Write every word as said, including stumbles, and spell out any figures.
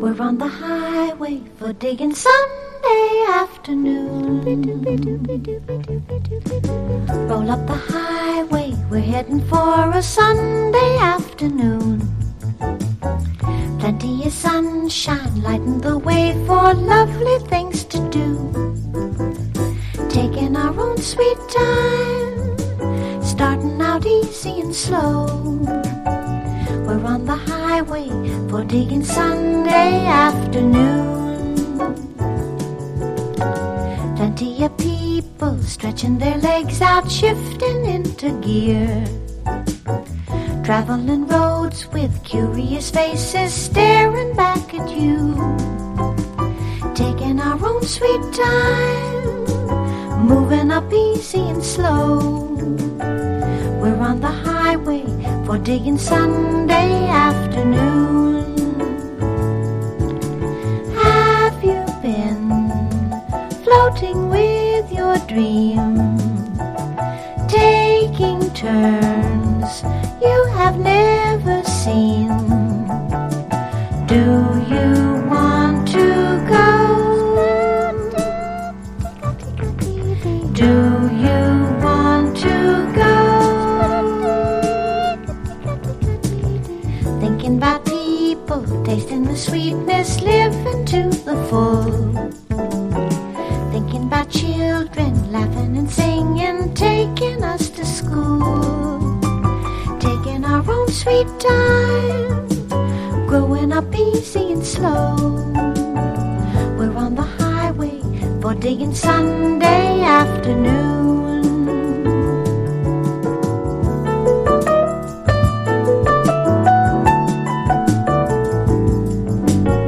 We're on the highway for digging Sunday afternoon. Roll up the highway, we're heading for a Sunday afternoon. Plenty of sunshine lighting the way for lovely things to do. Taking our own sweet time, starting out easy and slow. We're on the highway for digging Sunday afternoon. Plenty of people stretching their legs out, shifting into gear. Traveling roads with curious faces staring back at you. Taking our own sweet time, moving up easy and slow. We're on the highway for digging Sunday afternoon. Have you been floating with your dream, taking turns you have never seen? Do you want to go? Do you want to go? Thinking about people, tasting the sweetness, living to the full. Thinking about children, laughing and singing, taking us to school. Taking our own sweet time, growing up easy and slow. We're on the highway for digging Sunday afternoon.